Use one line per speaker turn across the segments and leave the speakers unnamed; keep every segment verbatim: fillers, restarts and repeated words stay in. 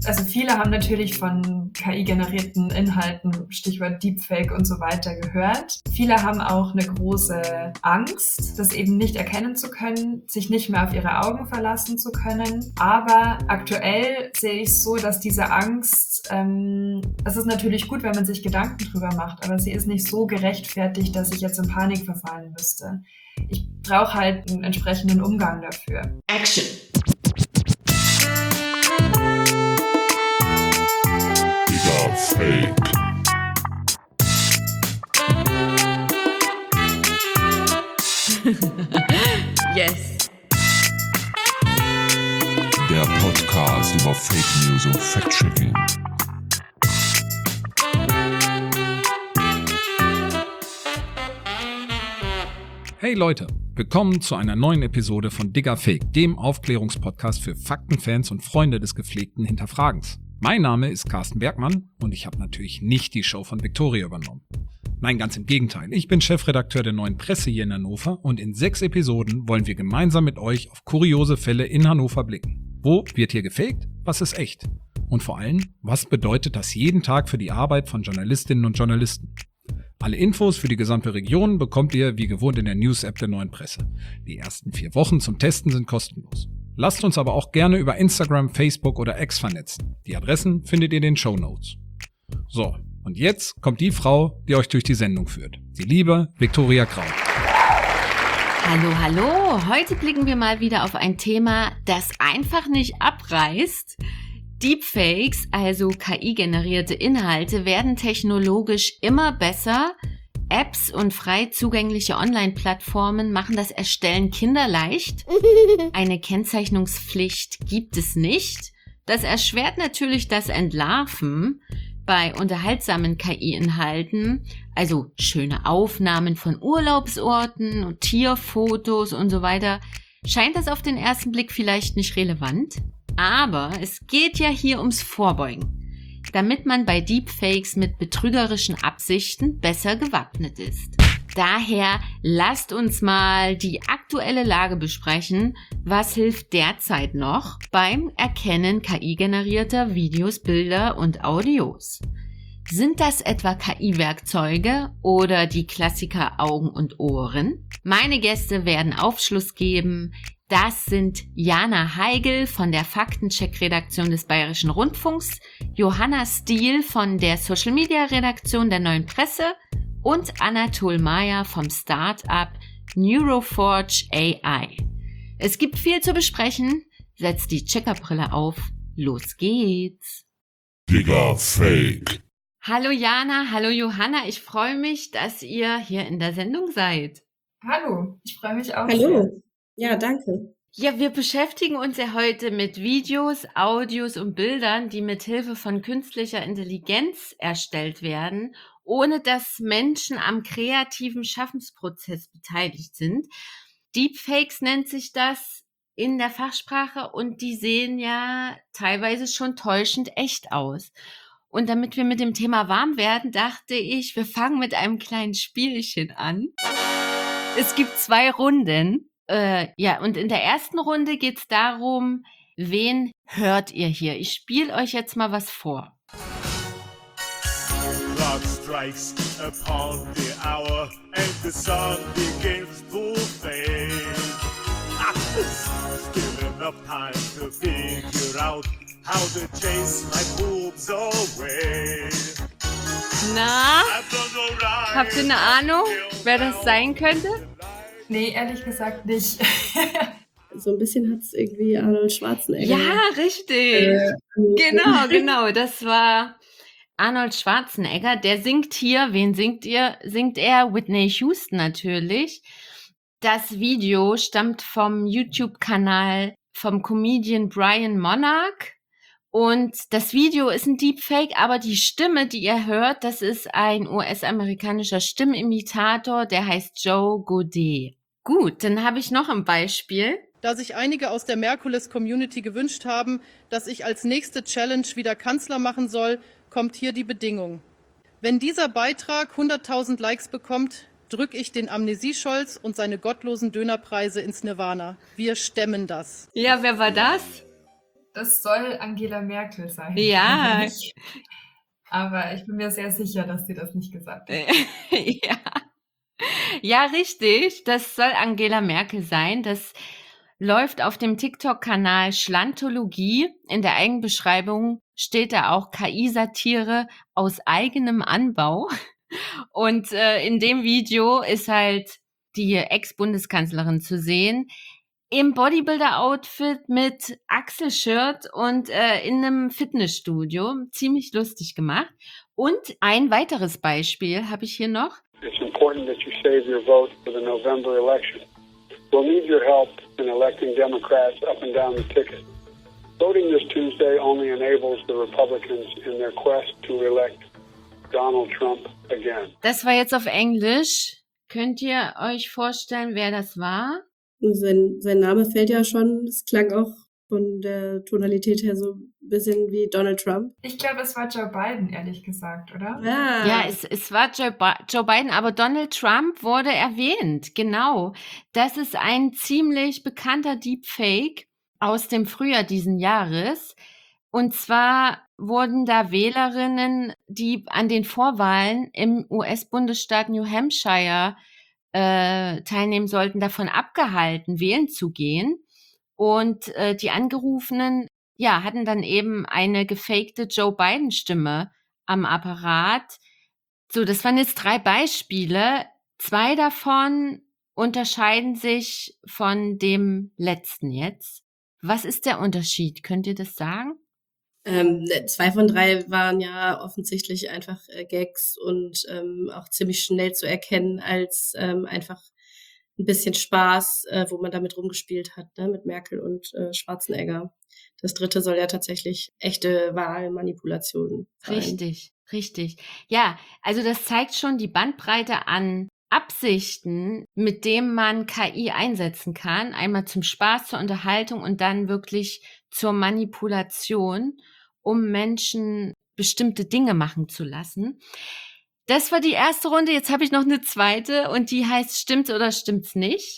Also viele haben natürlich von K I-generierten Inhalten, Stichwort Deepfake und so weiter gehört. Viele haben auch eine große Angst, das eben nicht erkennen zu können, sich nicht mehr auf ihre Augen verlassen zu können. Aber aktuell sehe ich es so, dass diese Angst, ähm, es ist natürlich gut, wenn man sich Gedanken drüber macht, aber sie ist nicht so gerechtfertigt, dass ich jetzt in Panik verfallen müsste. Ich brauche halt einen entsprechenden Umgang dafür.
Action!
Fake.
Yes.
Der Podcast über Fake News und Fact-Checking.
Hey Leute, willkommen zu einer neuen Episode von Digga Fake, dem Aufklärungspodcast für Faktenfans und Freunde des gepflegten Hinterfragens. Mein Name ist Carsten Bergmann und ich habe natürlich nicht die Show von Victoria übernommen. Nein, ganz im Gegenteil. Ich bin Chefredakteur der Neuen Presse hier in Hannover und in sechs Episoden wollen wir gemeinsam mit euch auf kuriose Fälle in Hannover blicken. Wo wird hier gefaked? Was ist echt? Und vor allem, was bedeutet das jeden Tag für die Arbeit von Journalistinnen und Journalisten? Alle Infos für die gesamte Region bekommt ihr wie gewohnt in der News-App der Neuen Presse. Die ersten vier Wochen zum Testen sind kostenlos. Lasst uns aber auch gerne über Instagram, Facebook oder X vernetzen. Die Adressen findet ihr in den Shownotes. So, und jetzt kommt die Frau, die euch durch die Sendung führt. Die liebe Victoria Kraut.
Hallo, hallo. Heute blicken wir mal wieder auf ein Thema, das einfach nicht abreißt. Deepfakes, also K I-generierte Inhalte, werden technologisch immer besser. Apps und frei zugängliche Online-Plattformen machen das Erstellen kinderleicht. Eine Kennzeichnungspflicht gibt es nicht. Das erschwert natürlich das Entlarven. Bei unterhaltsamen K I-Inhalten, also schöne Aufnahmen von Urlaubsorten und Tierfotos und so weiter, scheint das auf den ersten Blick vielleicht nicht relevant. Aber es geht ja hier ums Vorbeugen, damit man bei Deepfakes mit betrügerischen Absichten besser gewappnet ist. Daher lasst uns mal die aktuelle Lage besprechen. Was hilft derzeit noch beim Erkennen K I-generierter Videos, Bilder und Audios? Sind das etwa K I-Werkzeuge oder die Klassiker Augen und Ohren? Meine Gäste werden Aufschluss geben. Das sind Jana Heigl von der Faktencheck-Redaktion des Bayerischen Rundfunks, Johanna Stiel von der Social-Media-Redaktion der Neuen Presse und Anatol Mayer vom Start-up Neuroforge A I. Es gibt viel zu besprechen. Setzt die Checkerbrille auf. Los geht's.
Digga Fake.
Hallo Jana, hallo Johanna. Ich freue mich, dass ihr hier in der Sendung seid.
Hallo, ich freue mich auch.
Hallo.
Sehr.
Ja, danke.
Ja, wir beschäftigen uns ja heute mit Videos, Audios und Bildern, die mit Hilfe von künstlicher Intelligenz erstellt werden, ohne dass Menschen am kreativen Schaffensprozess beteiligt sind. Deepfakes nennt sich das in der Fachsprache und die sehen ja teilweise schon täuschend echt aus. Und damit wir mit dem Thema warm werden, dachte ich, wir fangen mit einem kleinen Spielchen an. Es gibt zwei Runden. Äh, ja, und in der ersten Runde geht es darum, wen hört ihr hier? Ich spiele euch jetzt mal was vor.
Clock strikes upon the hour and the sun begins to fade. Still enough time to figure out how to chase my boobs away.
Na, habt ihr eine Ahnung, wer das sein könnte?
Nee, ehrlich gesagt nicht.
So ein bisschen hat es irgendwie Arnold Schwarzenegger.
Ja, richtig. Äh, genau, genau. Das war Arnold Schwarzenegger. Der singt hier. Wen singt ihr? Singt er? Whitney Houston natürlich. Das Video stammt vom YouTube-Kanal vom Comedian Brian Monarch. Und das Video ist ein Deepfake, aber die Stimme, die ihr hört, das ist ein U S-amerikanischer Stimmimitator, der heißt Joe Godet. Gut, dann habe ich noch ein Beispiel.
Da sich einige aus der Merkules-Community gewünscht haben, dass ich als nächste Challenge wieder Kanzler machen soll, kommt hier die Bedingung. Wenn dieser Beitrag hunderttausend Likes bekommt, drücke ich den Amnesie-Scholz und seine gottlosen Dönerpreise ins Nirvana. Wir stemmen das.
Ja, wer war das?
Das soll Angela Merkel sein.
Ja.
eigentlich. Aber ich bin mir sehr sicher, dass sie das nicht gesagt hat.
ja. Ja, richtig. Das soll Angela Merkel sein. Das läuft auf dem TikTok-Kanal Schlantologie. In der Eigenbeschreibung steht da auch K I-Satire aus eigenem Anbau. Und äh, in dem Video ist halt die Ex-Bundeskanzlerin zu sehen, im Bodybuilder-Outfit mit Achselshirt und äh, in einem Fitnessstudio. Ziemlich lustig gemacht. Und ein weiteres Beispiel habe ich hier noch.
It's important that you save your vote for the November election. We'll need your help in electing Democrats up and down the ticket. Voting this Tuesday only enables the Republicans in their quest to elect Donald Trump again.
Das war jetzt auf Englisch. Könnt ihr euch vorstellen, wer das war?
Sein, sein Name fällt ja schon, es klang auch von der Tonalität her so ein bisschen wie Donald Trump.
Ich glaube, es war Joe Biden, ehrlich gesagt, oder?
Ja,
Ja, es, es war Joe, Bi- Joe Biden, aber Donald Trump wurde erwähnt. Genau. Das ist ein ziemlich bekannter Deepfake aus dem Frühjahr diesen Jahres. Und zwar wurden da Wählerinnen, die an den Vorwahlen im U S-Bundesstaat New Hampshire äh, teilnehmen sollten, davon abgehalten, wählen zu gehen. Und äh, die Angerufenen, ja, hatten dann eben eine gefakte Joe Biden-Stimme am Apparat. So, das waren jetzt drei Beispiele. Zwei davon unterscheiden sich von dem letzten jetzt. Was ist der Unterschied? Könnt ihr das sagen?
ähm, zwei von drei waren ja offensichtlich einfach äh, Gags und ähm, auch ziemlich schnell zu erkennen als ähm, einfach ein bisschen Spaß, äh, wo man damit rumgespielt hat, ne, mit Merkel und äh, Schwarzenegger. Das dritte soll ja tatsächlich echte Wahlmanipulation sein.
Richtig, richtig. Ja, also das zeigt schon die Bandbreite an Absichten, mit dem man K I einsetzen kann. Einmal zum Spaß, zur Unterhaltung und dann wirklich zur Manipulation, um Menschen bestimmte Dinge machen zu lassen. Das war die erste Runde. Jetzt habe ich noch eine zweite und die heißt Stimmt's oder stimmt's nicht?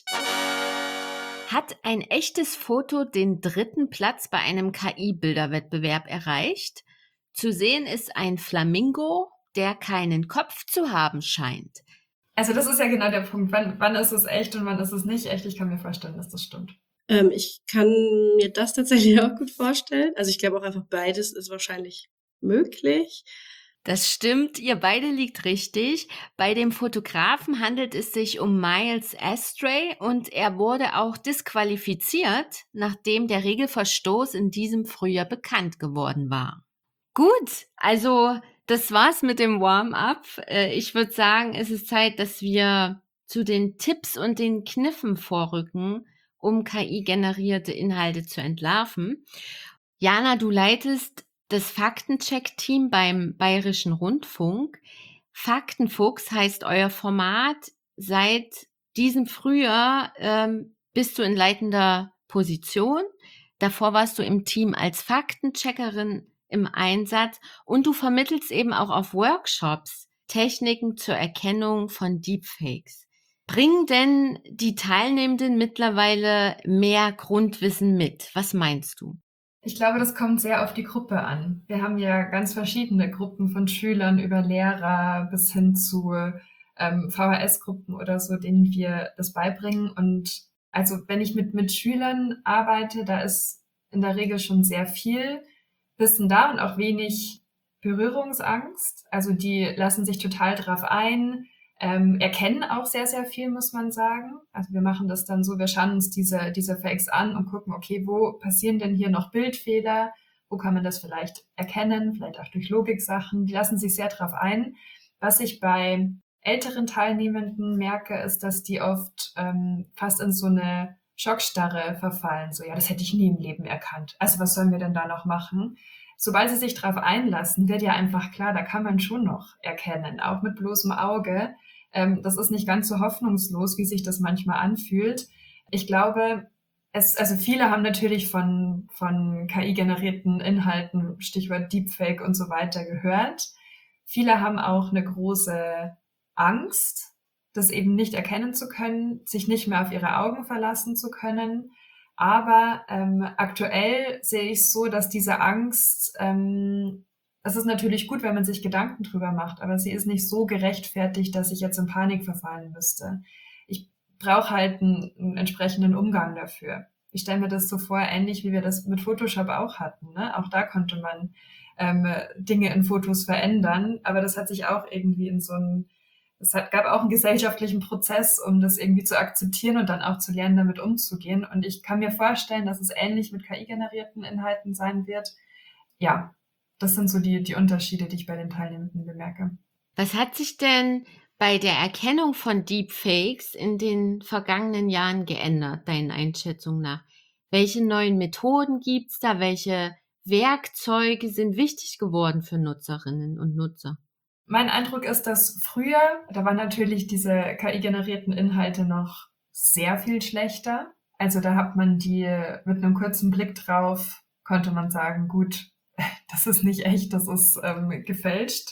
Hat ein echtes Foto den dritten Platz bei einem K I-Bilderwettbewerb erreicht? Zu sehen ist ein Flamingo, der keinen Kopf zu haben scheint.
Also das ist ja genau der Punkt. Wann, wann ist es echt und wann ist es nicht echt? Ich kann mir vorstellen, dass das stimmt.
Ähm, ich kann mir das tatsächlich auch gut vorstellen. Also ich glaube auch einfach beides ist wahrscheinlich möglich.
Das stimmt, ihr beide liegt richtig. Bei dem Fotografen handelt es sich um Miles Astray und er wurde auch disqualifiziert, nachdem der Regelverstoß in diesem Frühjahr bekannt geworden war. Gut, also das war's mit dem Warm-up. Äh, Ich würde sagen, es ist Zeit, dass wir zu den Tipps und den Kniffen vorrücken, um K I-generierte Inhalte zu entlarven. Jana, du leitest das Faktencheck-Team beim Bayerischen Rundfunk. Faktenfuchs heißt euer Format. Seit diesem Frühjahr ähm, bist du in leitender Position. Davor warst du im Team als Faktencheckerin im Einsatz und du vermittelst eben auch auf Workshops Techniken zur Erkennung von Deepfakes. Bringen denn die Teilnehmenden mittlerweile mehr Grundwissen mit? Was meinst du?
Ich glaube, das kommt sehr auf die Gruppe an. Wir haben ja ganz verschiedene Gruppen von Schülern über Lehrer bis hin zu ähm, V H S-Gruppen oder so, denen wir das beibringen. Und also wenn ich mit, mit Schülern arbeite, da ist in der Regel schon sehr viel Wissen da und auch wenig Berührungsangst. Also die lassen sich total drauf ein, ähm, erkennen auch sehr, sehr viel, muss man sagen. Also wir machen das dann so, wir schauen uns diese, diese Fakes an und gucken, okay, wo passieren denn hier noch Bildfehler? Wo kann man das vielleicht erkennen? Vielleicht auch durch Logiksachen. Die lassen sich sehr drauf ein. Was ich bei älteren Teilnehmenden merke, ist, dass die oft ähm, fast in so eine Schockstarre verfallen. So, ja, das hätte ich nie im Leben erkannt. Also was sollen wir denn da noch machen? Sobald sie sich drauf einlassen, wird ja einfach klar, da kann man schon noch erkennen, auch mit bloßem Auge. Ähm, das ist nicht ganz so hoffnungslos, wie sich das manchmal anfühlt. Ich glaube, es, also viele haben natürlich von, von K I-generierten Inhalten, Stichwort Deepfake und so weiter gehört. Viele haben auch eine große Angst, das eben nicht erkennen zu können, sich nicht mehr auf ihre Augen verlassen zu können. Aber ähm, aktuell sehe ich es so, dass diese Angst, ähm, das ist natürlich gut, wenn man sich Gedanken drüber macht, aber sie ist nicht so gerechtfertigt, dass ich jetzt in Panik verfallen müsste. Ich brauche halt einen, einen entsprechenden Umgang dafür. Ich stelle mir das so vor, ähnlich wie wir das mit Photoshop auch hatten. Ne? Auch da konnte man ähm, Dinge in Fotos verändern, aber das hat sich auch irgendwie in so einen, es hat, gab auch einen gesellschaftlichen Prozess, um das irgendwie zu akzeptieren und dann auch zu lernen, damit umzugehen. Und ich kann mir vorstellen, dass es ähnlich mit K I-generierten Inhalten sein wird. Ja, das sind so die, die Unterschiede, die ich bei den Teilnehmenden bemerke.
Was hat sich denn bei der Erkennung von Deepfakes in den vergangenen Jahren geändert, deinen Einschätzungen nach? Welche neuen Methoden gibt's da? Welche Werkzeuge sind wichtig geworden für Nutzerinnen und Nutzer?
Mein Eindruck ist, dass früher, da waren natürlich diese K I-generierten Inhalte noch sehr viel schlechter. Also da hat man die mit einem kurzen Blick drauf, konnte man sagen, gut, das ist nicht echt, das ist ähm, gefälscht.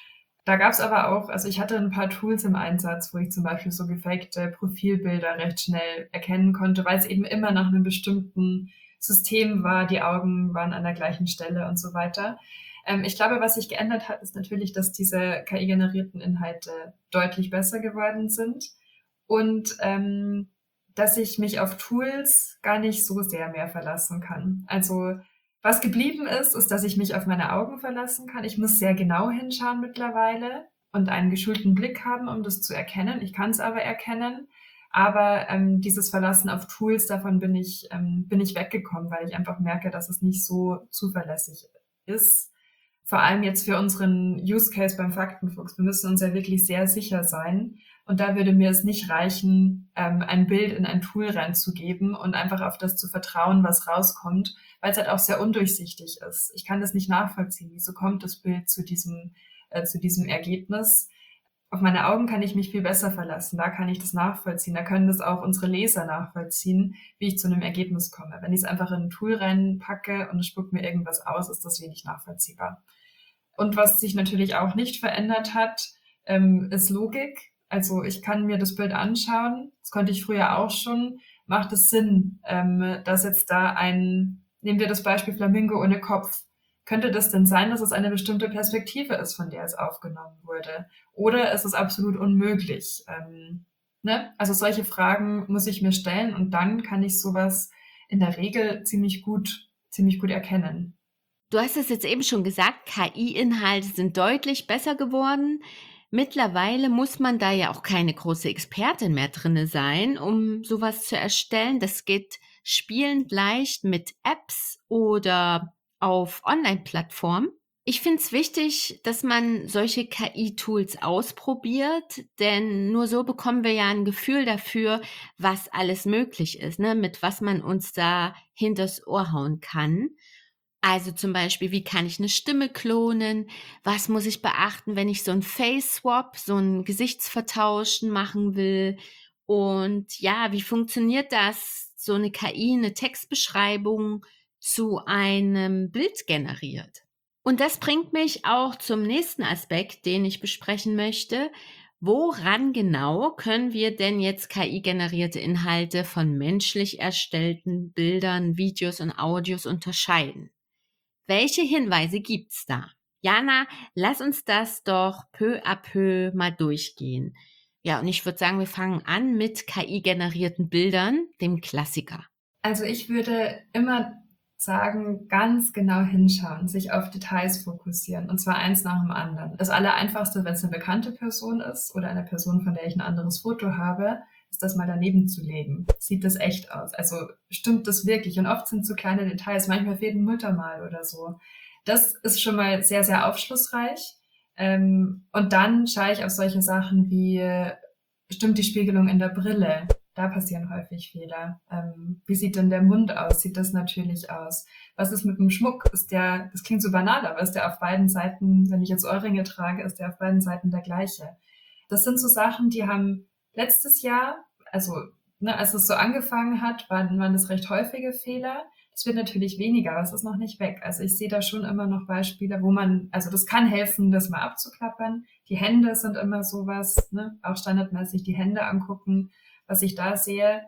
Da gab es aber auch, also ich hatte ein paar Tools im Einsatz, wo ich zum Beispiel so gefakte Profilbilder recht schnell erkennen konnte, weil es eben immer nach einem bestimmten System war, die Augen waren an der gleichen Stelle und so weiter. Ähm, ich glaube, was sich geändert hat, ist natürlich, dass diese K I-generierten Inhalte deutlich besser geworden sind und ähm, dass ich mich auf Tools gar nicht so sehr mehr verlassen kann. Also was geblieben ist, ist, dass ich mich auf meine Augen verlassen kann. Ich muss sehr genau hinschauen mittlerweile und einen geschulten Blick haben, um das zu erkennen. Ich kann es aber erkennen. Aber ähm, dieses Verlassen auf Tools, davon bin ich, ähm, bin ich weggekommen, weil ich einfach merke, dass es nicht so zuverlässig ist. Vor allem jetzt für unseren Use Case beim Faktenfuchs. Wir müssen uns ja wirklich sehr sicher sein. Und da würde mir es nicht reichen, ähm, ein Bild in ein Tool reinzugeben und einfach auf das zu vertrauen, was rauskommt, weil es halt auch sehr undurchsichtig ist. Ich kann das nicht nachvollziehen. Wieso kommt das Bild zu diesem, äh, zu diesem Ergebnis? Auf meine Augen kann ich mich viel besser verlassen. Da kann ich das nachvollziehen. Da können das auch unsere Leser nachvollziehen, wie ich zu einem Ergebnis komme. Wenn ich es einfach in ein Tool reinpacke und es spuckt mir irgendwas aus, ist das wenig nachvollziehbar. Und was sich natürlich auch nicht verändert hat, ähm, ist Logik. Also ich kann mir das Bild anschauen, das konnte ich früher auch schon. Macht es Sinn, ähm, dass jetzt da ein, nehmen wir das Beispiel Flamingo ohne Kopf, könnte das denn sein, dass es eine bestimmte Perspektive ist, von der es aufgenommen wurde? Oder ist es absolut unmöglich? Ähm, ne? Also solche Fragen muss ich mir stellen und dann kann ich sowas in der Regel ziemlich gut, ziemlich gut erkennen.
Du hast es jetzt eben schon gesagt, K I-Inhalte sind deutlich besser geworden. Mittlerweile muss man da ja auch keine große Expertin mehr drinne sein, um sowas zu erstellen. Das geht spielend leicht mit Apps oder auf Online-Plattformen. Ich finde es wichtig, dass man solche K I-Tools ausprobiert, denn nur so bekommen wir ja ein Gefühl dafür, was alles möglich ist, ne? Mit was man uns da hinters Ohr hauen kann. Also zum Beispiel, wie kann ich eine Stimme klonen? Was muss ich beachten, wenn ich so ein Face-Swap, so ein Gesichtsvertauschen machen will? Und ja, wie funktioniert das, so eine K I, eine Textbeschreibung zu einem Bild generiert? Und das bringt mich auch zum nächsten Aspekt, den ich besprechen möchte. Woran genau können wir denn jetzt K I-generierte Inhalte von menschlich erstellten Bildern, Videos und Audios unterscheiden? Welche Hinweise gibt's da? Jana, lass uns das doch peu à peu mal durchgehen. Ja, und ich würde sagen, wir fangen an mit K I-generierten Bildern, dem Klassiker.
Also ich würde immer sagen, ganz genau hinschauen, sich auf Details fokussieren und zwar eins nach dem anderen. Das Allereinfachste, wenn es eine bekannte Person ist oder eine Person, von der ich ein anderes Foto habe, ist das mal daneben zu legen. Sieht das echt aus? Also stimmt das wirklich? Und oft sind so kleine Details, manchmal fehlt ein Muttermal oder so. Das ist schon mal sehr, sehr aufschlussreich. Ähm, und dann schaue ich auf solche Sachen wie, stimmt die Spiegelung in der Brille? Da passieren häufig Fehler. Ähm, wie sieht denn der Mund aus? Sieht das natürlich aus? Was ist mit dem Schmuck? Ist der, das klingt so banal, aber ist der auf beiden Seiten, wenn ich jetzt Ohrringe trage, ist der auf beiden Seiten der gleiche? Das sind so Sachen, die haben letztes Jahr, also ne, als es so angefangen hat, waren, waren das recht häufige Fehler. Das wird natürlich weniger, aber es ist noch nicht weg. Also ich sehe da schon immer noch Beispiele, wo man, also das kann helfen, das mal abzuklappern. Die Hände sind immer sowas, ne, auch standardmäßig die Hände angucken, was ich da sehe.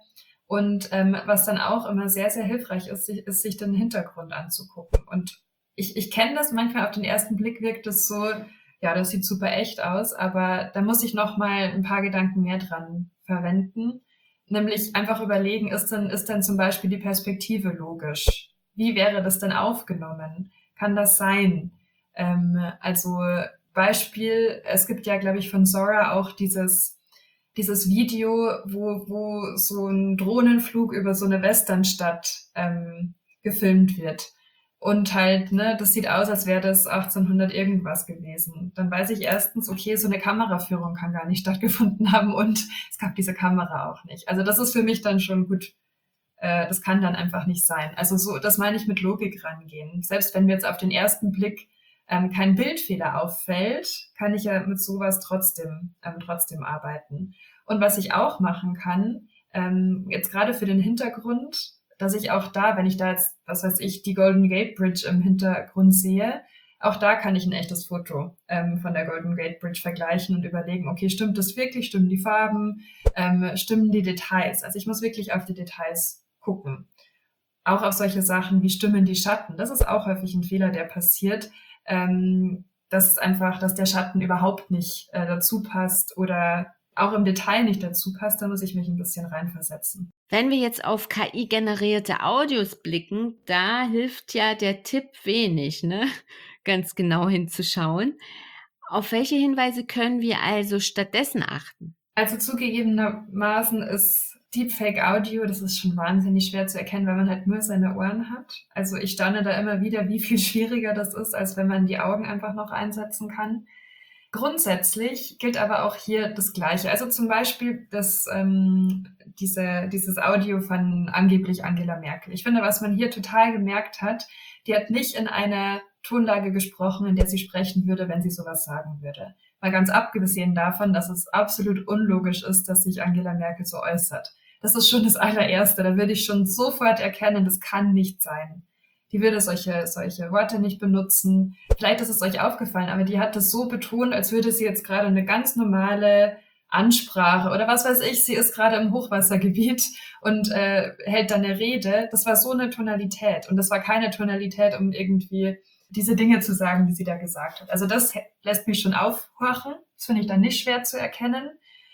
Und ähm, was dann auch immer sehr, sehr hilfreich ist, sich, ist, sich den Hintergrund anzugucken. Und ich, ich kenne das, manchmal auf den ersten Blick wirkt es so, ja, das sieht super echt aus, aber da muss ich noch mal ein paar Gedanken mehr dran verwenden. Nämlich einfach überlegen, ist denn, ist denn zum Beispiel die Perspektive logisch? Wie wäre das denn aufgenommen? Kann das sein? Ähm, also Beispiel, es gibt ja, glaube ich, von Zora auch dieses, dieses Video, wo, wo so ein Drohnenflug über so eine Westernstadt ähm, gefilmt wird. Und halt, ne, das sieht aus, als wäre das achtzehnhundert irgendwas gewesen. Dann weiß ich erstens, okay, so eine Kameraführung kann gar nicht stattgefunden haben und es gab diese Kamera auch nicht. Also das ist für mich dann schon gut, äh, das kann dann einfach nicht sein. Also so, das meine ich mit Logik rangehen. Selbst wenn mir jetzt auf den ersten Blick ähm, kein Bildfehler auffällt, kann ich ja mit sowas trotzdem, ähm, trotzdem arbeiten. Und was ich auch machen kann, ähm, jetzt gerade für den Hintergrund, dass ich auch da, wenn ich da jetzt, was weiß ich, die Golden Gate Bridge im Hintergrund sehe, auch da kann ich ein echtes Foto ähm, von der Golden Gate Bridge vergleichen und überlegen, okay, stimmt das wirklich, stimmen die Farben, ähm, stimmen die Details? Also ich muss wirklich auf die Details gucken. Auch auf solche Sachen wie stimmen die Schatten. Das ist auch häufig ein Fehler, der passiert, ähm, dass einfach, dass der Schatten überhaupt nicht äh, dazu passt oder auch im Detail nicht dazu passt, da muss ich mich ein bisschen reinversetzen.
Wenn wir jetzt auf K I-generierte Audios blicken, da hilft ja der Tipp wenig, ne? Ganz genau hinzuschauen. Auf welche Hinweise können wir also stattdessen achten?
Also zugegebenermaßen ist Deepfake Audio, das ist schon wahnsinnig schwer zu erkennen, weil man halt nur seine Ohren hat. Also ich staune da immer wieder, wie viel schwieriger das ist, als wenn man die Augen einfach noch einsetzen kann. Grundsätzlich gilt aber auch hier das Gleiche. Also zum Beispiel das, ähm, diese, dieses Audio von angeblich Angela Merkel. Ich finde, was man hier total gemerkt hat, die hat nicht in einer Tonlage gesprochen, in der sie sprechen würde, wenn sie sowas sagen würde. Mal ganz abgesehen davon, dass es absolut unlogisch ist, dass sich Angela Merkel so äußert. Das ist schon das allererste. Da würde ich schon sofort erkennen, das kann nicht sein. Die würde solche, solche Worte nicht benutzen. Vielleicht ist es euch aufgefallen, aber die hat das so betont, als würde sie jetzt gerade eine ganz normale Ansprache oder was weiß ich, sie ist gerade im Hochwassergebiet und äh, hält dann eine Rede. Das war so eine Tonalität und das war keine Tonalität, um irgendwie diese Dinge zu sagen, die sie da gesagt hat. Also das lässt mich schon aufhorchen. Das finde ich dann nicht schwer zu erkennen.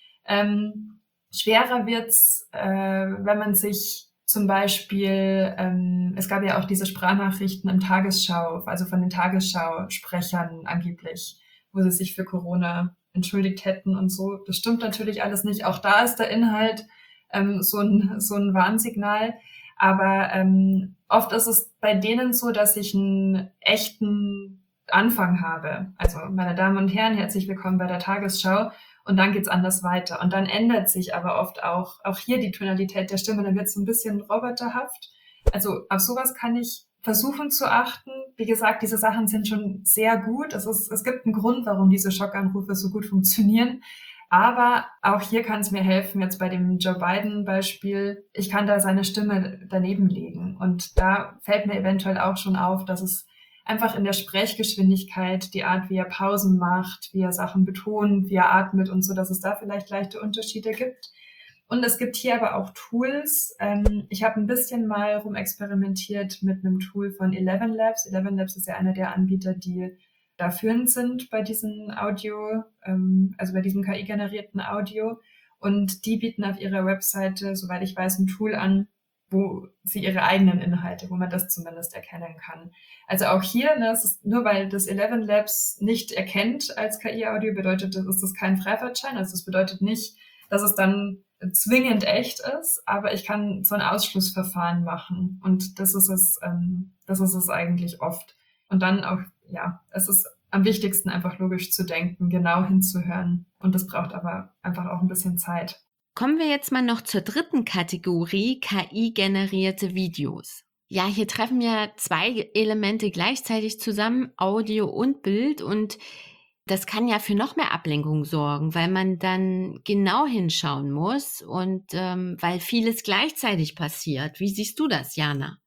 Ähm, schwerer wird's, äh, wenn man sich zum Beispiel, ähm, es gab ja auch diese Sprachnachrichten im Tagesschau, also von den Tagesschau-Sprechern angeblich, wo sie sich für Corona entschuldigt hätten und so. Das stimmt natürlich alles nicht. Auch da ist der Inhalt ähm, so ein, so ein Warnsignal. Aber ähm, oft ist es bei denen so, dass ich einen echten Anfang habe. Also, meine Damen und Herren, herzlich willkommen bei der Tagesschau. Und dann geht's anders weiter. Und dann ändert sich aber oft auch, auch hier die Tonalität der Stimme. Dann wird's so ein bisschen roboterhaft. Also auf sowas kann ich versuchen zu achten. Wie gesagt, diese Sachen sind schon sehr gut. Es ist, es gibt einen Grund, warum diese Schockanrufe so gut funktionieren. Aber auch hier kann es mir helfen, jetzt bei dem Joe Biden-Beispiel, ich kann da seine Stimme daneben legen. Und da fällt mir eventuell auch schon auf, dass es einfach in der Sprechgeschwindigkeit, die Art, wie er Pausen macht, wie er Sachen betont, wie er atmet und so, dass es da vielleicht leichte Unterschiede gibt. Und es gibt hier aber auch Tools. Ähm, ich habe ein bisschen mal rumexperimentiert mit einem Tool von Eleven Labs. Eleven Labs ist ja einer der Anbieter, die da führend sind bei diesem Audio, ähm, also bei diesem K I-generierten Audio. Und die bieten auf ihrer Webseite, soweit ich weiß, ein Tool an, wo sie ihre eigenen Inhalte, wo man das zumindest erkennen kann. Also auch hier, ne, es ist, nur weil das Eleven Labs nicht erkennt als K I-Audio, bedeutet das, ist das kein Freifahrtschein. Also das bedeutet nicht, dass es dann zwingend echt ist, aber ich kann so ein Ausschlussverfahren machen. Und das ist es, ähm, das ist es eigentlich oft. Und dann auch, ja, es ist am wichtigsten einfach logisch zu denken, genau hinzuhören. Und das braucht aber einfach auch ein bisschen Zeit.
Kommen wir jetzt mal noch zur dritten Kategorie, K I-generierte Videos. Ja, hier treffen ja zwei Elemente gleichzeitig zusammen, Audio und Bild, und das kann ja für noch mehr Ablenkung sorgen, weil man dann genau hinschauen muss und ähm, weil vieles gleichzeitig passiert. Wie siehst du das, Jana?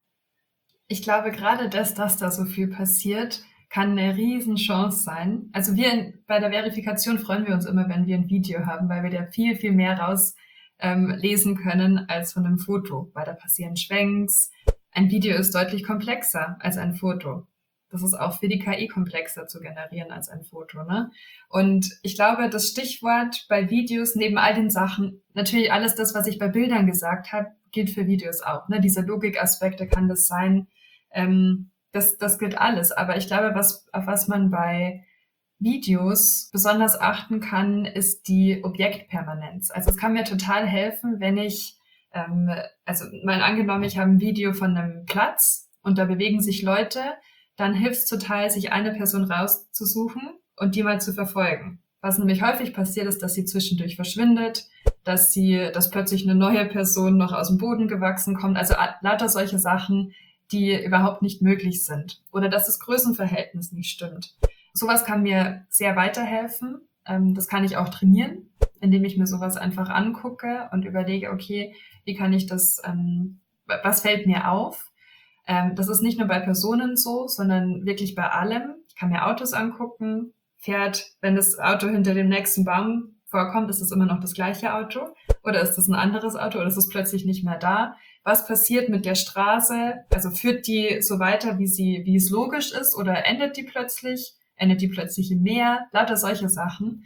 Ich glaube, gerade das, dass da so viel passiert, kann eine Riesenchance sein. Also wir in, bei der Verifikation freuen wir uns immer, wenn wir ein Video haben, weil wir da viel, viel mehr raus ähm, lesen können als von einem Foto, weil da passieren Schwenks. Ein Video ist deutlich komplexer als ein Foto. Das ist auch für die K I komplexer zu generieren als ein Foto, ne? Und ich glaube, das Stichwort bei Videos neben all den Sachen, natürlich alles das, was ich bei Bildern gesagt habe, gilt für Videos auch, ne? Diese Logikaspekte kann das sein, ähm, das, das gilt alles. Aber ich glaube, was, auf was man bei Videos besonders achten kann, ist die Objektpermanenz. Also es kann mir total helfen, wenn ich, ähm, also mal angenommen, ich habe ein Video von einem Platz und da bewegen sich Leute, dann hilft es total, sich eine Person rauszusuchen und die mal zu verfolgen. Was nämlich häufig passiert, ist, dass sie zwischendurch verschwindet, dass sie, dass plötzlich eine neue Person noch aus dem Boden gewachsen kommt. Also lauter solche Sachen, die überhaupt nicht möglich sind. Oder dass das Größenverhältnis nicht stimmt. Sowas kann mir sehr weiterhelfen. Das kann ich auch trainieren, indem ich mir sowas einfach angucke und überlege, okay, wie kann ich das, was fällt mir auf? Das ist nicht nur bei Personen so, sondern wirklich bei allem. Ich kann mir Autos angucken, fährt, wenn das Auto hinter dem nächsten Baum vorkommt, ist es immer noch das gleiche Auto? Oder ist es ein anderes Auto? Oder ist es plötzlich nicht mehr da? Was passiert mit der Straße? Also führt die so weiter, wie sie, wie es logisch ist? Oder endet die plötzlich? Endet die plötzlich im Meer? Lauter solche Sachen.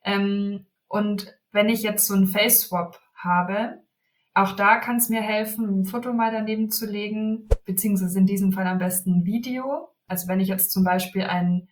Und wenn ich jetzt so einen Face-Swap habe, auch da kann es mir helfen, ein Foto mal daneben zu legen, beziehungsweise in diesem Fall am besten ein Video. Also wenn ich jetzt zum Beispiel ein,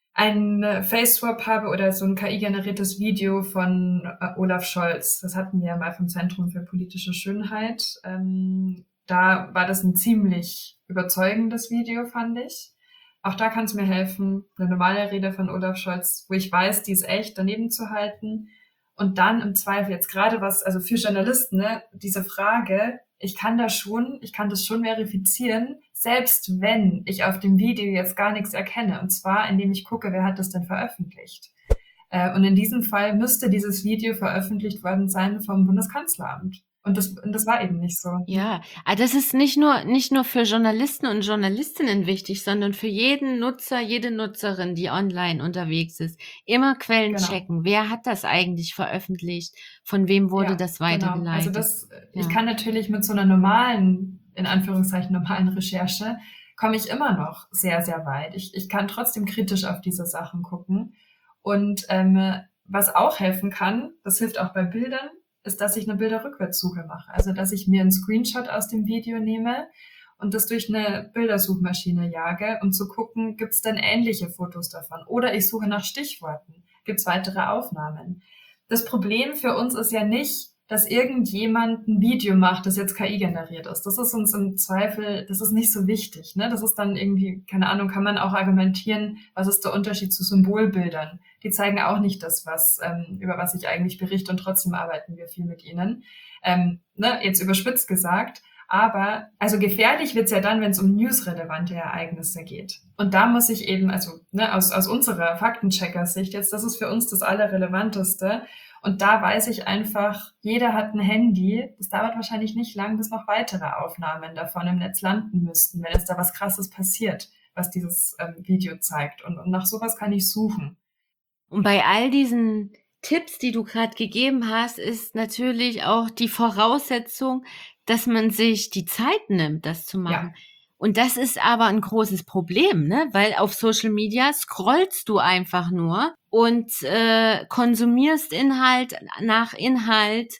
ein Face-Swap habe oder so ein K I-generiertes Video von äh, Olaf Scholz, das hatten wir ja mal vom Zentrum für politische Schönheit, ähm, da war das ein ziemlich überzeugendes Video, fand ich. Auch da kann es mir helfen, eine normale Rede von Olaf Scholz, wo ich weiß, die ist echt, daneben zu halten. Und dann im Zweifel jetzt gerade was, also für Journalisten, ne, diese Frage, ich kann da schon, ich kann das schon verifizieren, selbst wenn ich auf dem Video jetzt gar nichts erkenne. Und zwar, indem ich gucke, wer hat das denn veröffentlicht. Äh, und in diesem Fall müsste dieses Video veröffentlicht worden sein vom Bundeskanzleramt. Und das, und das war eben nicht so.
Ja, aber das ist nicht nur, nicht nur für Journalisten und Journalistinnen wichtig, sondern für jeden Nutzer, jede Nutzerin, die online unterwegs ist. Immer Quellen
Genau.
checken. Wer hat das eigentlich veröffentlicht? Von wem wurde
Ja,
das
genau.
weitergeleitet?
Also das,
Ja.
ich kann natürlich mit so einer normalen, in Anführungszeichen normalen Recherche, komme ich immer noch sehr, sehr weit. Ich, ich kann trotzdem kritisch auf diese Sachen gucken. Und ähm, was auch helfen kann, das hilft auch bei Bildern, ist, dass ich eine Bilderrückwärtssuche mache. Also, dass ich mir einen Screenshot aus dem Video nehme und das durch eine Bildersuchmaschine jage, um zu gucken, gibt es denn ähnliche Fotos davon? Oder ich suche nach Stichworten. Gibt es weitere Aufnahmen? Das Problem für uns ist ja nicht, dass irgendjemand ein Video macht, das jetzt K I generiert ist. Das ist uns im Zweifel, das ist nicht so wichtig, ne? Das ist dann irgendwie, keine Ahnung, kann man auch argumentieren, was ist der Unterschied zu Symbolbildern? Die zeigen auch nicht das, was, ähm, über was ich eigentlich berichte und trotzdem arbeiten wir viel mit ihnen. Ähm, ne? Jetzt überspitzt gesagt. Aber, also gefährlich wird's ja dann, wenn es um newsrelevante Ereignisse geht. Und da muss ich eben, also ne, aus, aus unserer Faktenchecker-Sicht jetzt, das ist für uns das Allerrelevanteste. Und da weiß ich einfach, jeder hat ein Handy. Das dauert wahrscheinlich nicht lang, bis noch weitere Aufnahmen davon im Netz landen müssten, wenn jetzt da was Krasses passiert, was dieses ähm, Video zeigt. Und, und nach sowas kann ich suchen.
Und bei all diesen Tipps, die du gerade gegeben hast, ist natürlich auch die Voraussetzung, dass man sich die Zeit nimmt, das zu machen. Ja. Und das ist aber ein großes Problem, ne? Weil auf Social Media scrollst du einfach nur und äh, konsumierst Inhalt nach Inhalt.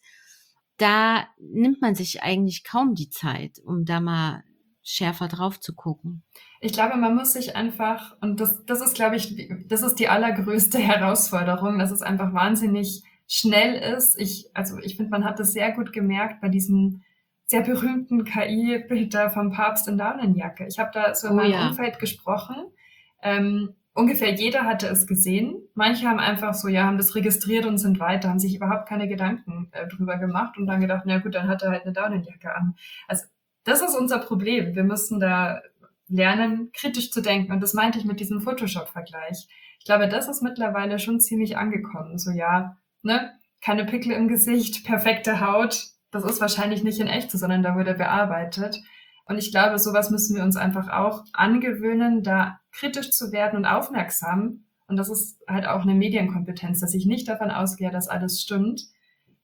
Da nimmt man sich eigentlich kaum die Zeit, um da mal schärfer drauf zu gucken.
Ich glaube, man muss sich einfach, und das, das ist, glaube ich, das ist die allergrößte Herausforderung, dass es einfach wahnsinnig schnell ist. Ich, also ich finde, man hat das sehr gut gemerkt bei diesem sehr berühmten K I-Bilder vom Papst in Daunenjacke. Ich habe da so in
oh,
meinem
ja.
Umfeld gesprochen. Ähm, ungefähr jeder hatte es gesehen. Manche haben einfach so, ja, haben das registriert und sind weiter, haben sich überhaupt keine Gedanken äh, drüber gemacht und dann gedacht, na gut, dann hat er halt eine Daunenjacke an. Also das ist unser Problem. Wir müssen da lernen, kritisch zu denken. Und das meinte ich mit diesem Photoshop-Vergleich. Ich glaube, das ist mittlerweile schon ziemlich angekommen. So, ja, ne, keine Pickel im Gesicht, perfekte Haut. Das ist wahrscheinlich nicht in echt so, sondern da wurde bearbeitet. Und ich glaube, sowas müssen wir uns einfach auch angewöhnen, da kritisch zu werden und aufmerksam. Und das ist halt auch eine Medienkompetenz, dass ich nicht davon ausgehe, dass alles stimmt.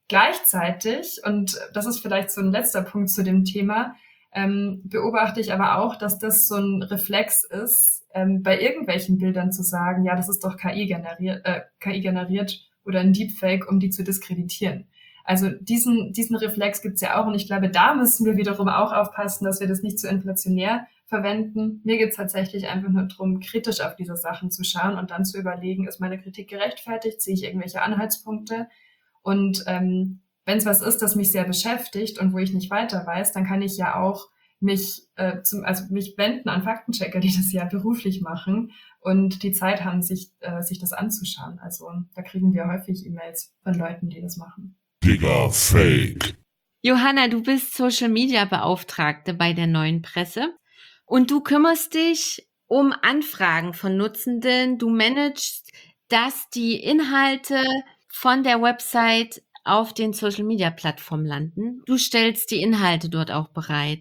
Gleichzeitig, und das ist vielleicht so ein letzter Punkt zu dem Thema, ähm, beobachte ich aber auch, dass das so ein Reflex ist, ähm, bei irgendwelchen Bildern zu sagen, ja, das ist doch K I generiert, äh, K I generiert oder ein Deepfake, um die zu diskreditieren. Also diesen, diesen Reflex gibt's ja auch, und ich glaube, da müssen wir wiederum auch aufpassen, dass wir das nicht zu inflationär verwenden. Mir geht's tatsächlich einfach nur darum, kritisch auf diese Sachen zu schauen und dann zu überlegen, ist meine Kritik gerechtfertigt, sehe ich irgendwelche Anhaltspunkte? Und ähm, wenn es was ist, das mich sehr beschäftigt und wo ich nicht weiter weiß, dann kann ich ja auch mich äh, zum, also mich wenden an Faktenchecker, die das ja beruflich machen und die Zeit haben, sich äh, sich das anzuschauen. Also da kriegen wir häufig E-Mails von Leuten, die das machen.
Digga Fake.
Johanna, du bist Social Media Beauftragte bei der Neuen Presse und du kümmerst dich um Anfragen von Nutzenden. Du managst, dass die Inhalte von der Website auf den Social-Media-Plattformen landen. Du stellst die Inhalte dort auch bereit.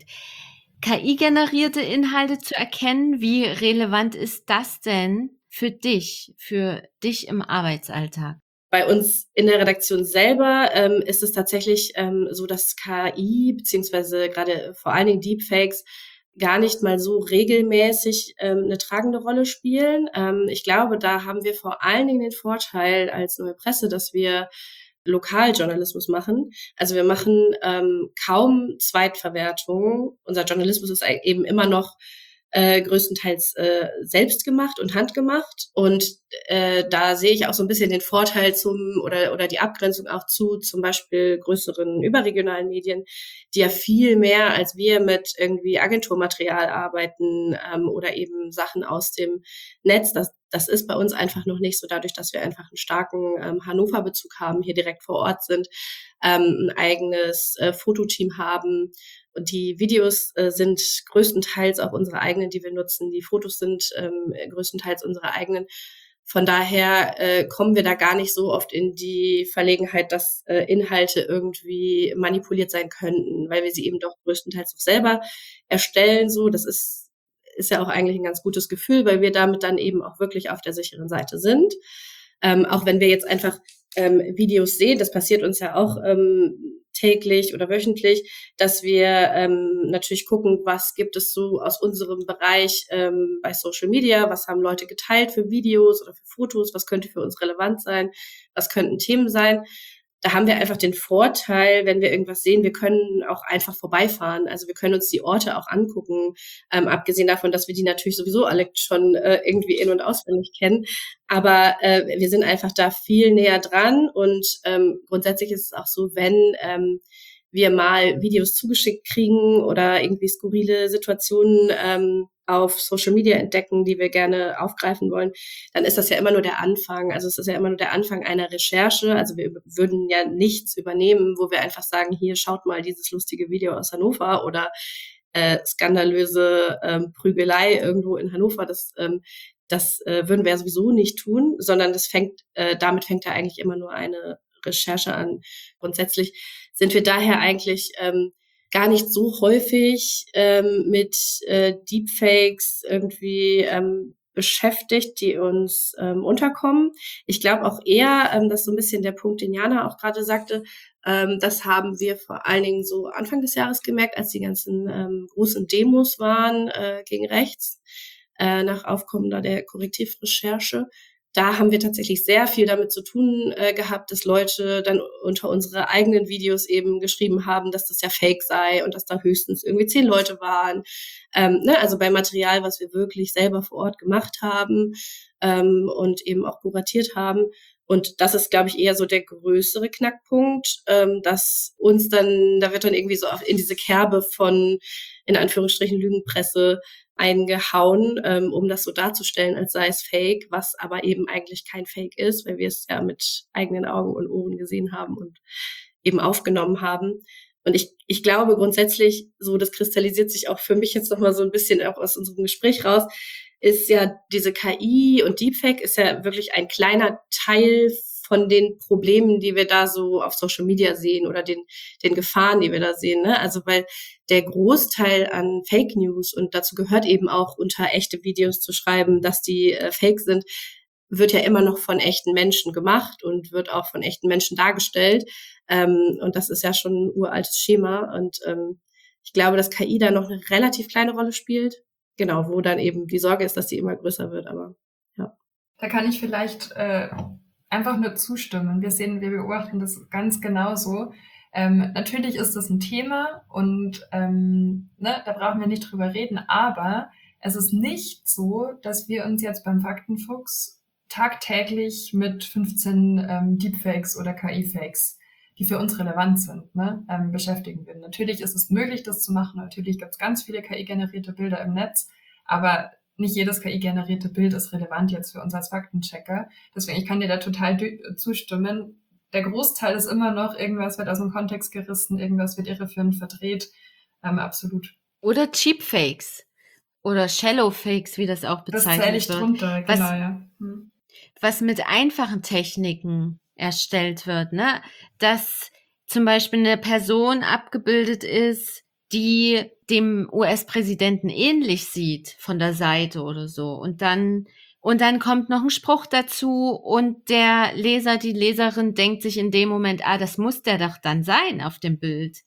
K I-generierte Inhalte zu erkennen, wie relevant ist das denn für dich, für dich im Arbeitsalltag?
Bei uns in der Redaktion selber ähm, ist es tatsächlich ähm, so, dass K I beziehungsweise gerade vor allen Dingen Deepfakes gar nicht mal so regelmäßig ähm, eine tragende Rolle spielen. Ähm, ich glaube, da haben wir vor allen Dingen den Vorteil als Neue Presse, dass wir Lokaljournalismus machen. Also wir machen ähm, kaum Zweitverwertungen. Unser Journalismus ist eben immer noch äh, größtenteils äh, selbst gemacht und handgemacht. Und äh, da sehe ich auch so ein bisschen den Vorteil zum oder oder die Abgrenzung auch zu zum Beispiel größeren überregionalen Medien, die ja viel mehr als wir mit irgendwie Agenturmaterial arbeiten ähm, oder eben Sachen aus dem Netz. Das, das ist bei uns einfach noch nicht so, dadurch, dass wir einfach einen starken ähm, Hannover-Bezug haben, hier direkt vor Ort sind, ähm, ein eigenes äh, Fototeam haben. Und die Videos äh, sind größtenteils auch unsere eigenen, die wir nutzen. Die Fotos sind ähm, größtenteils unsere eigenen. Von daher äh, kommen wir da gar nicht so oft in die Verlegenheit, dass äh, Inhalte irgendwie manipuliert sein könnten, weil wir sie eben doch größtenteils auch selber erstellen. So, das ist ist ja auch eigentlich ein ganz gutes Gefühl, weil wir damit dann eben auch wirklich auf der sicheren Seite sind. Ähm, auch wenn wir jetzt einfach ähm, Videos sehen, das passiert uns ja auch ähm, täglich oder wöchentlich, dass wir ähm, natürlich gucken, was gibt es so aus unserem Bereich ähm, bei Social Media, was haben Leute geteilt für Videos oder für Fotos, was könnte für uns relevant sein, was könnten Themen sein. Da haben wir einfach den Vorteil, wenn wir irgendwas sehen, wir können auch einfach vorbeifahren. Also wir können uns die Orte auch angucken, ähm, abgesehen davon, dass wir die natürlich sowieso alle schon äh, irgendwie in- und auswendig kennen. Aber äh, wir sind einfach da viel näher dran und ähm, grundsätzlich ist es auch so, wenn ähm, wir mal Videos zugeschickt kriegen oder irgendwie skurrile Situationen ähm, auf Social Media entdecken, die wir gerne aufgreifen wollen, dann ist das ja immer nur der Anfang. Also es ist ja immer nur der Anfang einer Recherche. Also wir würden ja nichts übernehmen, wo wir einfach sagen, hier schaut mal dieses lustige Video aus Hannover oder äh, skandalöse ähm, Prügelei irgendwo in Hannover. Das ähm, das äh, würden wir ja sowieso nicht tun, sondern das fängt äh, damit fängt ja eigentlich immer nur eine Recherche an. Grundsätzlich sind wir daher eigentlich ähm, gar nicht so häufig ähm, mit äh, Deepfakes irgendwie ähm, beschäftigt, die uns ähm, unterkommen. Ich glaube auch eher, ähm, dass so ein bisschen der Punkt, den Jana auch gerade sagte, ähm, das haben wir vor allen Dingen so Anfang des Jahres gemerkt, als die ganzen ähm, großen Demos waren äh, gegen rechts, äh, nach aufkommender der Korrektivrecherche. Da haben wir tatsächlich sehr viel damit zu tun äh, gehabt, dass Leute dann unter unsere eigenen Videos eben geschrieben haben, dass das ja fake sei und dass da höchstens irgendwie zehn Leute waren. Ähm, ne? Also bei Material, was wir wirklich selber vor Ort gemacht haben ähm, und eben auch kuratiert haben. Und das ist, glaube ich, eher so der größere Knackpunkt, ähm, dass uns dann, da wird dann irgendwie so in diese Kerbe von, in Anführungsstrichen, Lügenpresse eingehauen, ähm, um das so darzustellen, als sei es Fake, was aber eben eigentlich kein Fake ist, weil wir es ja mit eigenen Augen und Ohren gesehen haben und eben aufgenommen haben. Und ich, ich glaube grundsätzlich, so das kristallisiert sich auch für mich jetzt nochmal so ein bisschen auch aus unserem Gespräch raus, ist ja diese K I und Deepfake ist ja wirklich ein kleiner Teil von den Problemen, die wir da so auf Social Media sehen oder den, den Gefahren, die wir da sehen, ne? Also, weil der Großteil an Fake News, und dazu gehört eben auch unter echte Videos zu schreiben, dass die äh, fake sind, wird ja immer noch von echten Menschen gemacht und wird auch von echten Menschen dargestellt. Ähm, und das ist ja schon ein uraltes Schema. Und ähm, ich glaube, dass K I da noch eine relativ kleine Rolle spielt. Genau, wo dann eben die Sorge ist, dass die immer größer wird. Aber ja.
Da kann ich vielleicht äh, einfach nur zustimmen. Wir sehen, wir beobachten das ganz genauso. Ähm, natürlich ist das ein Thema und ähm, ne, da brauchen wir nicht drüber reden. Aber es ist nicht so, dass wir uns jetzt beim Faktenfuchs tagtäglich mit fünfzehn ähm, Deepfakes oder K I-Fakes, die für uns relevant sind, ne, ähm, beschäftigen würden. Natürlich ist es möglich, das zu machen. Natürlich gibt es ganz viele K I-generierte Bilder im Netz, aber nicht jedes K I-generierte Bild ist relevant jetzt für uns als Faktenchecker. Deswegen, ich kann dir da total zustimmen. Der Großteil ist immer noch, irgendwas wird aus dem Kontext gerissen, irgendwas wird irreführend verdreht. Ähm, absolut.
Oder Cheapfakes oder Shallowfakes, wie das auch bezeichnet wird.
Das zähle ich drunter,
was,
genau, ja. Hm.
Was mit einfachen Techniken erstellt wird, ne? Dass zum Beispiel eine Person abgebildet ist, die dem U S-Präsidenten ähnlich sieht von der Seite oder so. Und dann, und dann kommt noch ein Spruch dazu und der Leser, die Leserin denkt sich in dem Moment, ah, das muss der doch dann sein auf dem Bild.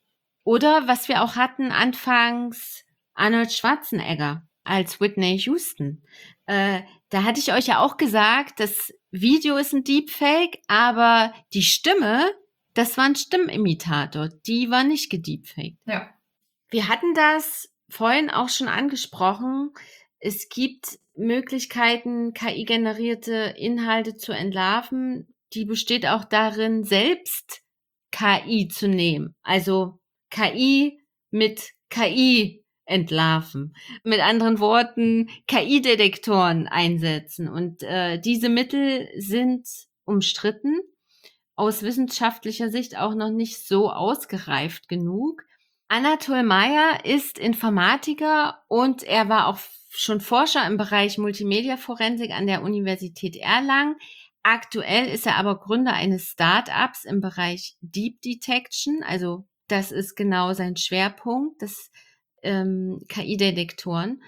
Oder was wir auch hatten anfangs, Arnold Schwarzenegger als Whitney Houston. Äh, da hatte ich euch ja auch gesagt, das Video ist ein Deepfake, aber die Stimme, das war ein Stimmimitator. Die war nicht gedeepfaked.
Ja.
Wir hatten das vorhin auch schon angesprochen. Es gibt Möglichkeiten, K I-generierte Inhalte zu entlarven. Die besteht auch darin, selbst K I zu nehmen. Also K I mit K I entlarven. Mit anderen Worten, K I-Detektoren einsetzen. Und äh, diese Mittel sind umstritten, aus wissenschaftlicher Sicht auch noch nicht so ausgereift genug. Anatol Meyer ist Informatiker und er war auch schon Forscher im Bereich Multimedia-Forensik an der Universität Erlangen. Aktuell ist er aber Gründer eines Start-ups im Bereich Deep Detection. Also das ist genau sein Schwerpunkt, das ähm, K I-Detektoren.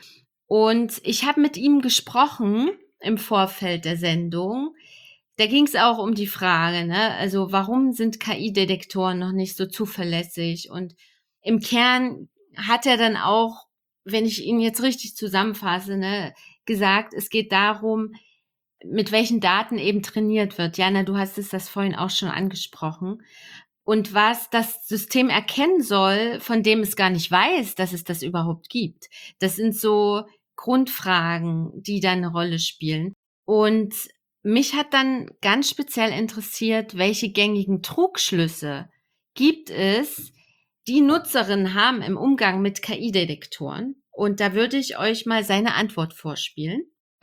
Und ich habe mit ihm gesprochen im Vorfeld der Sendung. Da ging es auch um die Frage, ne? Also warum sind K I-Detektoren noch nicht so zuverlässig? Und im Kern hat er dann auch, wenn ich ihn jetzt richtig zusammenfasse, ne, gesagt, es geht darum, mit welchen Daten eben trainiert wird. Jana, du hast es das vorhin auch schon angesprochen. Und was das System erkennen soll, von dem es gar nicht weiß, dass es das überhaupt gibt. Das sind so Grundfragen, die da eine Rolle spielen. Und mich hat dann ganz speziell interessiert, welche gängigen Trugschlüsse gibt es, die Nutzerinnen haben im Umgang mit K I-Detektoren. Und da würde ich euch mal seine Antwort vorspielen.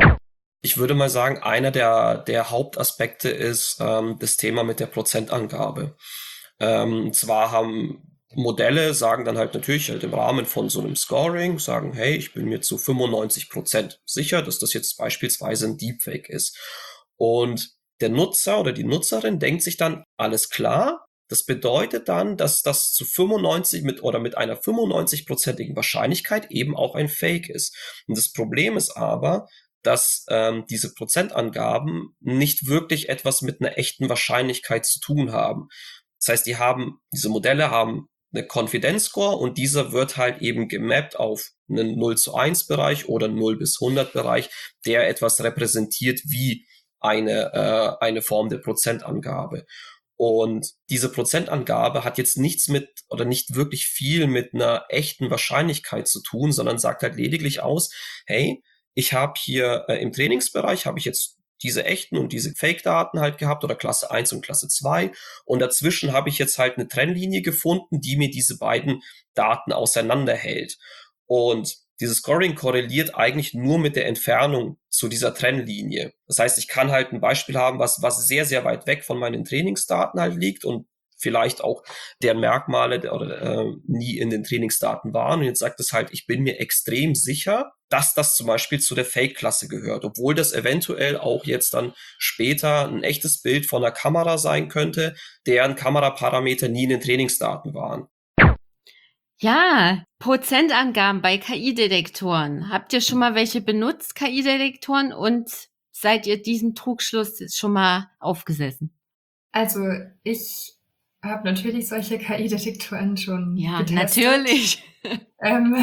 Ich würde mal sagen, einer der, der Hauptaspekte ist ähm, das Thema mit der Prozentangabe. Ähm, zwar haben Modelle, sagen dann halt natürlich halt im Rahmen von so einem Scoring, sagen, hey, ich bin mir zu fünfundneunzig Prozent sicher, dass das jetzt beispielsweise ein Deepfake ist. Und der Nutzer oder die Nutzerin denkt sich dann, alles klar, das bedeutet dann, dass das zu fünfundneunzig mit oder mit einer fünfundneunzig-prozentigen Wahrscheinlichkeit eben auch ein Fake ist. Und das Problem ist aber, dass ähm, diese Prozentangaben nicht wirklich etwas mit einer echten Wahrscheinlichkeit zu tun haben. Das heißt, die haben, diese Modelle haben eine Confidence Score und dieser wird halt eben gemappt auf einen null zu eins Bereich oder null bis hundert Bereich, der etwas repräsentiert wie eine, äh, eine Form der Prozentangabe. Und diese Prozentangabe hat jetzt nichts mit oder nicht wirklich viel mit einer echten Wahrscheinlichkeit zu tun, sondern sagt halt lediglich aus, hey, ich habe hier äh, im Trainingsbereich habe ich jetzt diese echten und diese Fake-Daten halt gehabt oder Klasse eins und Klasse zwei und dazwischen habe ich jetzt halt eine Trennlinie gefunden, die mir diese beiden Daten auseinanderhält. Und dieses Scoring korreliert eigentlich nur mit der Entfernung zu dieser Trennlinie. Das heißt, ich kann halt ein Beispiel haben, was, was sehr, sehr weit weg von meinen Trainingsdaten halt liegt und vielleicht auch deren Merkmale oder äh, nie in den Trainingsdaten waren. Und jetzt sagt es halt, ich bin mir extrem sicher, dass das zum Beispiel zu der Fake-Klasse gehört, obwohl das eventuell auch jetzt dann später ein echtes Bild von einer Kamera sein könnte, deren Kameraparameter nie in den Trainingsdaten waren.
Ja, Prozentangaben bei K I-Detektoren. Habt ihr schon mal welche benutzt, K I-Detektoren? Und seid ihr diesen Trugschluss schon mal aufgesessen?
Also ich habe natürlich solche K I-Detektoren schon
Ja,
getestet.
natürlich.
Ähm,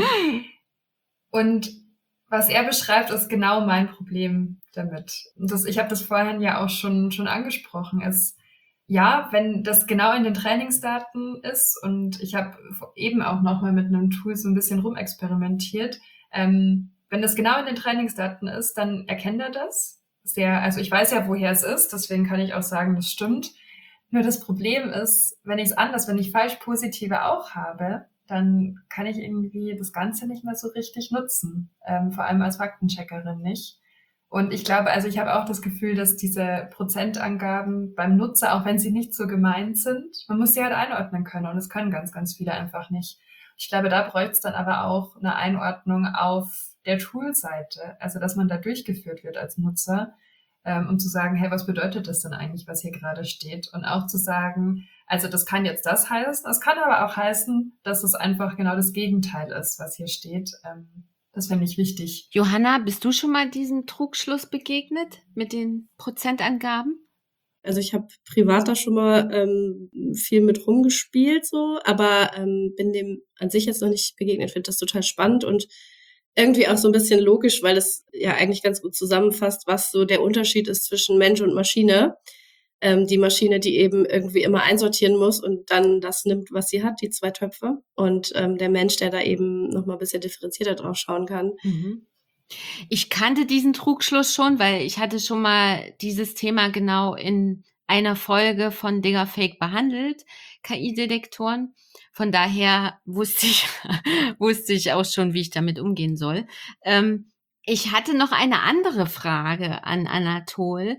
und was er beschreibt, ist genau mein Problem damit. Und das, ich habe das vorhin ja auch schon, schon angesprochen. Es, ja, wenn das genau in den Trainingsdaten ist, und ich habe eben auch nochmal mit einem Tool so ein bisschen rumexperimentiert, ähm, wenn das genau in den Trainingsdaten ist, dann erkennt er das. Sehr, also ich weiß ja, woher es ist, deswegen kann ich auch sagen, das stimmt. Nur das Problem ist, wenn ich es anders, wenn ich falsch positive auch habe, dann kann ich irgendwie das Ganze nicht mehr so richtig nutzen, ähm, vor allem als Faktencheckerin nicht. Und ich glaube, also ich habe auch das Gefühl, dass diese Prozentangaben beim Nutzer, auch wenn sie nicht so gemeint sind, man muss sie halt einordnen können, und das können ganz, ganz viele einfach nicht. Ich glaube, da bräuchte es dann aber auch eine Einordnung auf der Tool-Seite, also dass man da durchgeführt wird als Nutzer, ähm, um zu sagen, hey, was bedeutet das denn eigentlich, was hier gerade steht? Und auch zu sagen, also das kann jetzt das heißen, das kann aber auch heißen, dass es einfach genau das Gegenteil ist, was hier steht. Ähm, das finde ich wichtig.
Johanna, bist du schon mal diesem Trugschluss begegnet mit den Prozentangaben?
Also ich habe privat da schon mal ähm, viel mit rumgespielt, so, aber ähm, bin dem an sich jetzt noch nicht begegnet. Ich finde das total spannend und irgendwie auch so ein bisschen logisch, weil es ja eigentlich ganz gut zusammenfasst, was so der Unterschied ist zwischen Mensch und Maschine. Ähm, die Maschine, die eben irgendwie immer einsortieren muss und dann das nimmt, was sie hat, die zwei Töpfe. Und ähm, der Mensch, der da eben noch mal ein bisschen differenzierter drauf schauen kann.
Mhm. Ich kannte diesen Trugschluss schon, weil ich hatte schon mal dieses Thema genau in einer Folge von Diggerfake behandelt, K I-Detektoren. Von daher wusste ich, wusste ich auch schon, wie ich damit umgehen soll. Ähm, ich hatte noch eine andere Frage an Anatol,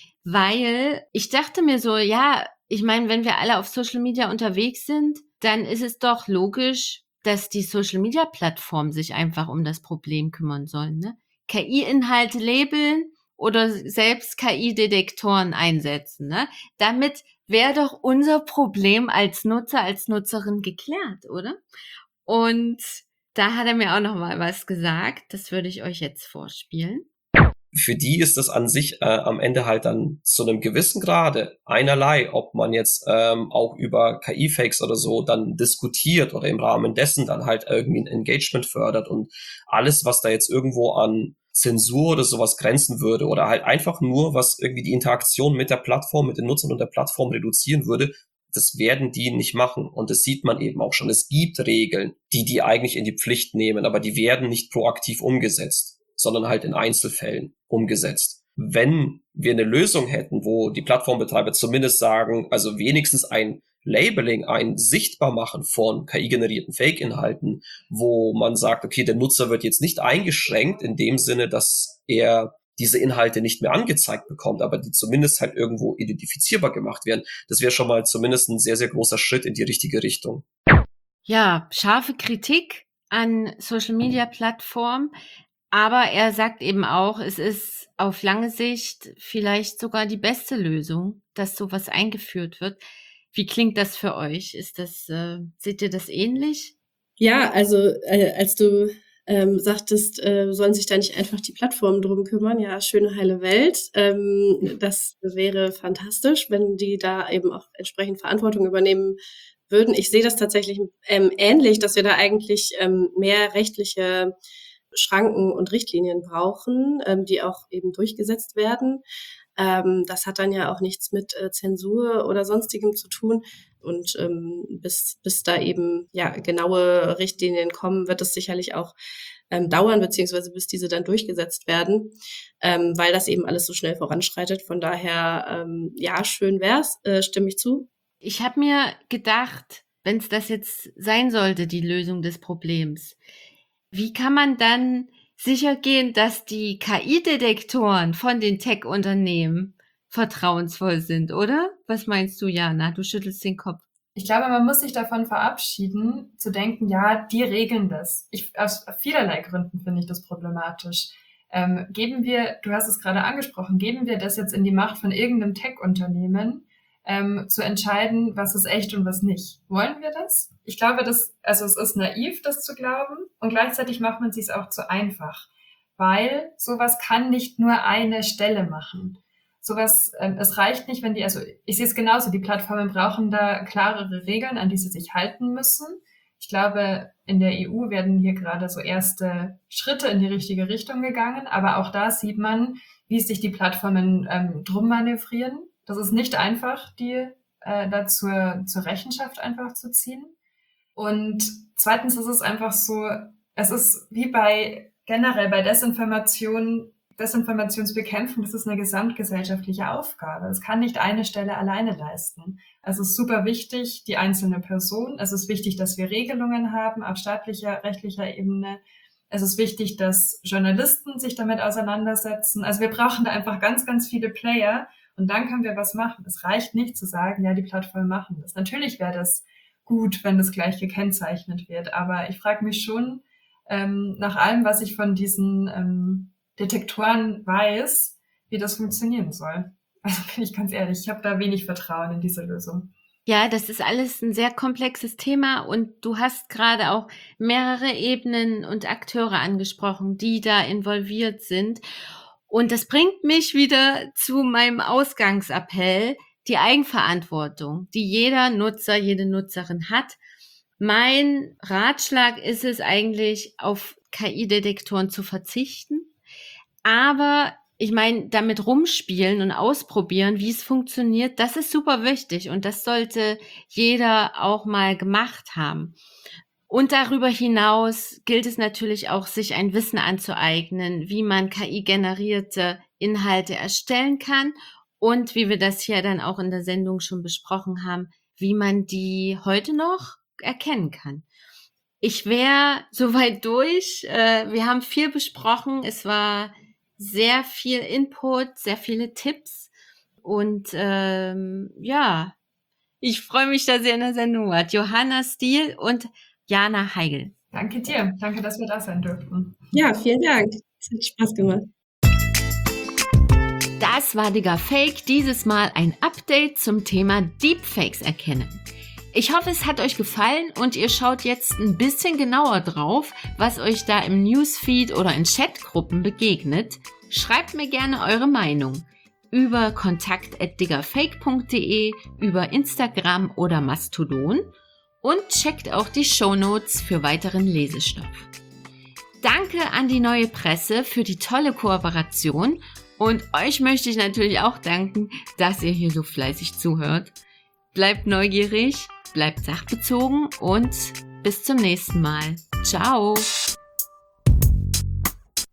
weil ich dachte mir so, ja, ich meine, wenn wir alle auf Social Media unterwegs sind, dann ist es doch logisch, dass die Social-Media-Plattformen sich einfach um das Problem kümmern sollen. Ne? K I-Inhalte labeln oder selbst K I-Detektoren einsetzen. Ne? Damit wäre doch unser Problem als Nutzer, als Nutzerin geklärt, oder? Und da hat er mir auch noch mal was gesagt. Das würde ich euch jetzt vorspielen.
Für die ist das an sich äh, am Ende halt dann zu einem gewissen Grade einerlei, ob man jetzt ähm, auch über K I-Fakes oder so dann diskutiert oder im Rahmen dessen dann halt irgendwie ein Engagement fördert und alles, was da jetzt irgendwo an Zensur oder sowas grenzen würde oder halt einfach nur, was irgendwie die Interaktion mit der Plattform, mit den Nutzern und der Plattform reduzieren würde, das werden die nicht machen. Und das sieht man eben auch schon. Es gibt Regeln, die die eigentlich in die Pflicht nehmen, aber die werden nicht proaktiv umgesetzt, sondern halt in Einzelfällen umgesetzt. Wenn wir eine Lösung hätten, wo die Plattformbetreiber zumindest sagen, also wenigstens ein Labeling, ein Sichtbarmachen von K I-generierten Fake-Inhalten, wo man sagt, okay, der Nutzer wird jetzt nicht eingeschränkt in dem Sinne, dass er diese Inhalte nicht mehr angezeigt bekommt, aber die zumindest halt irgendwo identifizierbar gemacht werden. Das wäre schon mal zumindest ein sehr, sehr großer Schritt in die richtige Richtung.
Ja, scharfe Kritik an Social-Media-Plattformen. Aber er sagt eben auch, es ist auf lange Sicht vielleicht sogar die beste Lösung, dass sowas eingeführt wird. Wie klingt das für euch? Ist das, äh, seht ihr das ähnlich?
Ja, also äh, als du ähm, sagtest, äh, sollen sich da nicht einfach die Plattformen drum kümmern, ja, schöne heile Welt. Ähm, das wäre fantastisch, wenn die da eben auch entsprechend Verantwortung übernehmen würden. Ich sehe das tatsächlich ähm, ähnlich, dass wir da eigentlich ähm, mehr rechtliche Schranken und Richtlinien brauchen, ähm, die auch eben durchgesetzt werden. Ähm, das hat dann ja auch nichts mit äh, Zensur oder sonstigem zu tun. Und ähm, bis, bis da eben ja genaue Richtlinien kommen, wird es sicherlich auch ähm, dauern, beziehungsweise bis diese dann durchgesetzt werden, ähm, weil das eben alles so schnell voranschreitet. Von daher, ähm, ja, schön wär's, äh, stimme ich zu.
Ich habe mir gedacht, wenn es das jetzt sein sollte, die Lösung des Problems, wie kann man dann sicher gehen, dass die K I-Detektoren von den Tech-Unternehmen vertrauensvoll sind, oder? Was meinst du, Jana? Du schüttelst den Kopf.
Ich glaube, man muss sich davon verabschieden, zu denken, ja, die regeln das. Ich, aus vielerlei Gründen finde ich das problematisch. Ähm, geben wir, du hast es gerade angesprochen, geben wir das jetzt in die Macht von irgendeinem Tech-Unternehmen, ähm, zu entscheiden, was ist echt und was nicht. Wollen wir das? Ich glaube, das, also es ist naiv, das zu glauben, und gleichzeitig macht man es sich auch zu einfach. weil sowas kann nicht nur eine Stelle machen. Sowas, ähm, es reicht nicht, wenn die, also ich sehe es genauso, die Plattformen brauchen da klarere Regeln, an die sie sich halten müssen. Ich glaube, in der E U werden hier gerade so erste Schritte in die richtige Richtung gegangen, aber auch da sieht man, wie sich die Plattformen ähm, drum manövrieren. Das ist nicht einfach, die äh, da zur, zur Rechenschaft einfach zu ziehen. Und zweitens ist es einfach so, es ist wie bei generell bei Desinformation, Desinformationsbekämpfung, das ist eine gesamtgesellschaftliche Aufgabe. Es kann nicht eine Stelle alleine leisten. Also es ist super wichtig, die einzelne Person. Es ist wichtig, dass wir Regelungen haben auf staatlicher, rechtlicher Ebene. Es ist wichtig, dass Journalisten sich damit auseinandersetzen. Also wir brauchen da einfach ganz, ganz viele Player und dann können wir was machen. Es reicht nicht zu sagen, ja, die Plattformen machen das. Natürlich wäre das gut, wenn das gleich gekennzeichnet wird. Aber ich frage mich schon, ähm, nach allem, was ich von diesen ähm, Detektoren weiß, wie das funktionieren soll. Also bin ich ganz ehrlich, ich habe da wenig Vertrauen in diese Lösung.
Ja, das ist alles ein sehr komplexes Thema und du hast gerade auch mehrere Ebenen und Akteure angesprochen, die da involviert sind. Und das bringt mich wieder zu meinem Ausgangsappell, die Eigenverantwortung, die jeder Nutzer, jede Nutzerin hat. Mein Ratschlag ist es eigentlich, auf K I-Detektoren zu verzichten. Aber ich meine, damit rumspielen und ausprobieren, wie es funktioniert, das ist super wichtig und das sollte jeder auch mal gemacht haben. Und darüber hinaus gilt es natürlich auch, sich ein Wissen anzueignen, wie man K I-generierte Inhalte erstellen kann und wie wir das hier dann auch in der Sendung schon besprochen haben, wie man die heute noch erkennen kann. Ich wäre soweit durch. Wir haben viel besprochen. Es war sehr viel Input, sehr viele Tipps und ähm, ja, ich freue mich, dass ihr in der Sendung wart. Johanna Stiel und Jana Heigl.
Danke dir. Danke, dass wir da sein durften.
Ja, vielen Dank. Es hat Spaß gemacht.
Das war Digga Fake. Dieses Mal ein Update zum Thema Deepfakes erkennen. Ich hoffe, es hat euch gefallen und ihr schaut jetzt ein bisschen genauer drauf, was euch da im Newsfeed oder in Chatgruppen begegnet. Schreibt mir gerne eure Meinung über kontakt at diggerfake punkt de, über Instagram oder Mastodon und checkt auch die Shownotes für weiteren Lesestoff. Danke an die Neue Presse für die tolle Kooperation und euch möchte ich natürlich auch danken, dass ihr hier so fleißig zuhört. Bleibt neugierig, bleibt sachbezogen und bis zum nächsten Mal. Ciao!